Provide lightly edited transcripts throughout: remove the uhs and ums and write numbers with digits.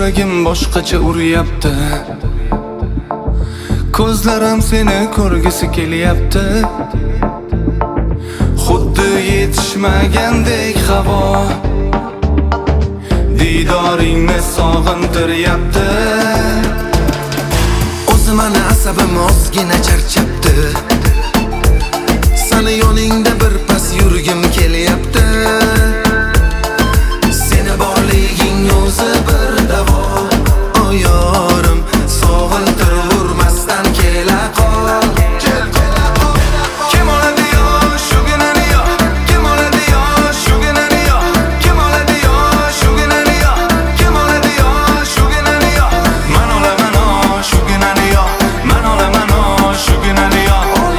yuragim boshqacha uryapti. Ko'zlarim seni ko'rgisi kelyapti. Xuddi yetishmagandek havo diydoringni sog'intiryapti. O'zi mana asabim ozgina charchabdi. Seni yoningda bir pas yurgim kelyapti. Seni borliging o'zi bir davo. O yorim sog'intirmasdan kela qol. Kim oladi yo shuginani yo, kim oladi yo shuginani yo, kim oladi yo shuginani yo, kim oladi yo shuginani yo. Man olaman o shuginani yo, man olaman o shuginani yo.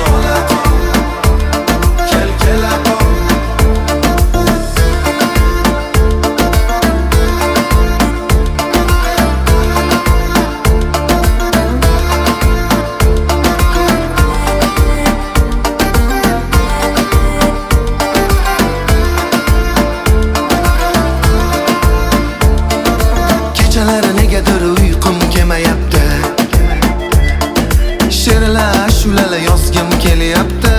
Kechalari negadir uyqum kelmayapti. She'rlar, ashulalar yozgim kelyapti.